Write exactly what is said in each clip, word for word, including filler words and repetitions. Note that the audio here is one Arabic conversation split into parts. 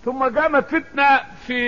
ثم قامت فتنة في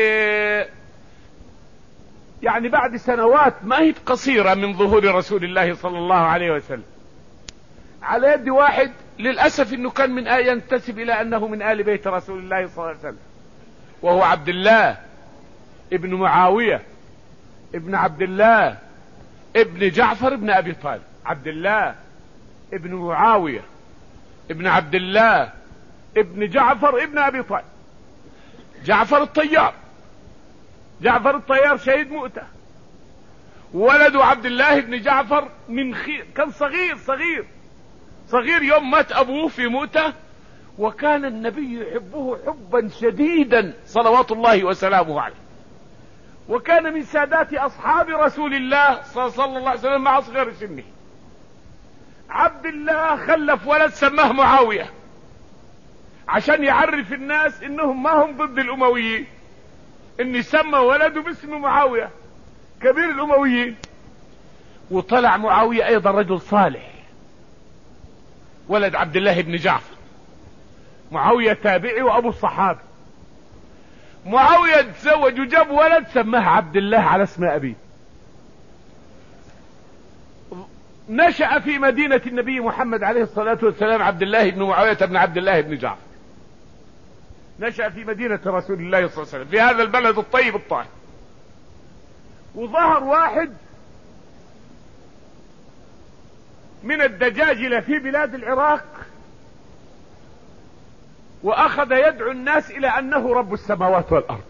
يعني بعد سنوات ما هي قصيرة من ظهور رسول الله صلى الله عليه وسلم، على يد واحد للأسف انه كان من آية ينتسب الى انه من آل بيت رسول الله صلى الله عليه وسلم، وهو عبد الله ابن معاوية ابن عبد الله ابن جعفر ابن ابي طالب. عبد الله ابن معاوية ابن عبد الله ابن جعفر ابن ابي طالب. جعفر الطيار، جعفر الطيار شهيد مؤتة، ولد عبد الله بن جعفر من خير، كان صغير صغير صغير يوم مات ابوه في مؤتة، وكان النبي يحبه حبا شديدا صلوات الله وسلامه عليه، وكان من سادات اصحاب رسول الله صلى الله عليه وسلم مع صغر سنه. عبد الله خلف ولد سماه معاوية عشان يعرف الناس انهم ما هم ضد الامويين، ان سمى ولده باسم معاوية كبير الامويين. وطلع معاوية ايضا رجل صالح، ولد عبد الله بن جعفر. معاوية تابعي وابو الصحابة. معاوية تزوج وجاب ولد سماه عبد الله على اسم ابيه. نشأ في مدينة النبي محمد عليه الصلاة والسلام عبد الله بن معاوية بن عبد الله بن جعفر، نشأ في مدينة رسول الله صلى الله عليه وسلم في هذا البلد الطيب الطاهر. وظهر واحد من الدجاجلة في بلاد العراق واخذ يدعو الناس الى انه رب السماوات والارض،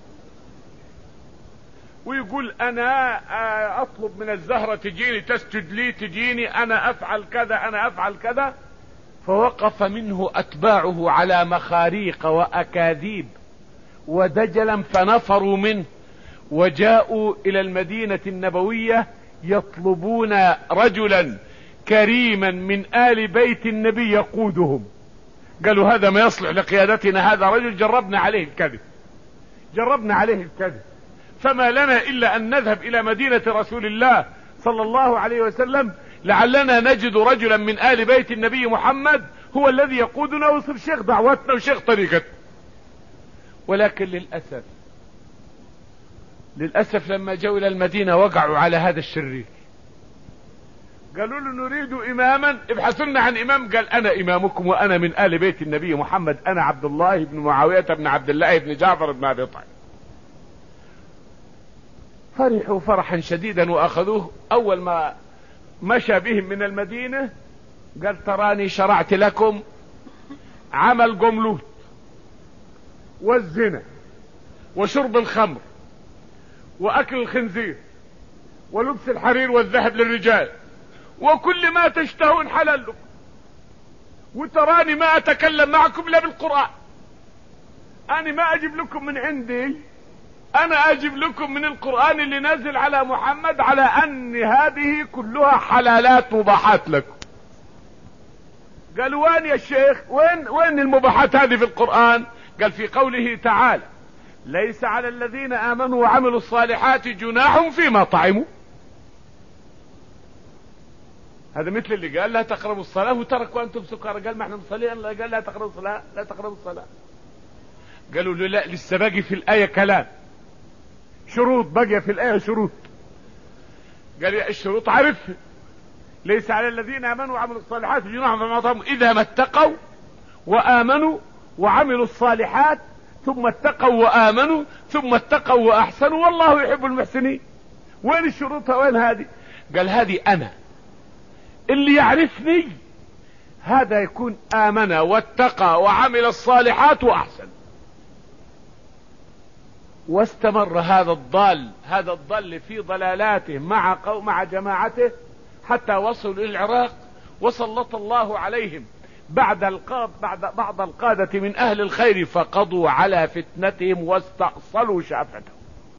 ويقول انا اطلب من الزهرة تجيني تسجد لي، تجيني انا افعل كذا انا افعل كذا. فوقف منه اتباعه على مخاريق واكاذيب ودجلا فنفروا منه، وجاءوا الى المدينة النبوية يطلبون رجلا كريما من آل بيت النبي يقودهم. قالوا هذا ما يصلح لقيادتنا، هذا رجل جربنا عليه الكذب، جربنا عليه الكذب، فما لنا الا ان نذهب الى مدينة رسول الله صلى الله عليه وسلم لعلنا نجد رجلا من آل بيت النبي محمد هو الذي يقودنا ويصير شيخ دعوتنا وشيخ طريقتنا. ولكن للأسف للأسف لما جاءوا الى المدينة وقعوا على هذا الشرير، قالوا له نريد اماما، ابحثوا لنا عن امام. قال انا امامكم وانا من آل بيت النبي محمد، انا عبد الله بن معاوية بن عبد الله بن جعفر بن ابي طالب. فرحوا فرحا شديدا واخذوه. اول ما مشى بهم من المدينة قال تراني شرعت لكم عمل قملوت والزنا وشرب الخمر واكل الخنزير ولبس الحرير والذهب للرجال، وكل ما تشتهون حلال لكم، وتراني ما اتكلم معكم الا بالقرآن. انا ما اجيب لكم من عندي، انا اجيب لكم من القرآن اللي نزل على محمد على ان هذه كلها حلالات مباحات لكم. قالوا وين يا شيخ، وين وين المباحات هذه في القرآن؟ قال في قوله تعالى ليس على الذين امنوا وعملوا الصالحات جناح فيما طعموا. هذا مثل اللي قال لا تقربوا الصلاة وترك وانتم سكارى، قال ما احنا نصلي، قال لا تقربوا الصلاة لا تقربوا الصلاة. قالوا له لا لسه باقي في الآية كلام، شروط باقي في الآية شروط. قال يا الشروط عرفها، ليس على الذين آمنوا وعملوا الصالحات جناح فيما طعموا إذا ما اتقوا وآمنوا وعملوا الصالحات ثم اتقوا وآمنوا ثم اتقوا وأحسنوا والله يحب المحسنين. وين الشروط وين هذه؟ قال هذه أنا اللي يعرفني هذا يكون آمن واتقى وعمل الصالحات وأحسن. واستمر هذا الضال هذا الضال في ضلالاته مع قوم مع جماعته حتى وصلوا إلى العراق، وسلط الله عليهم بعد القاد بعد بعض القادة من أهل الخير فقضوا على فتنتهم واستأصلوا شافتهم.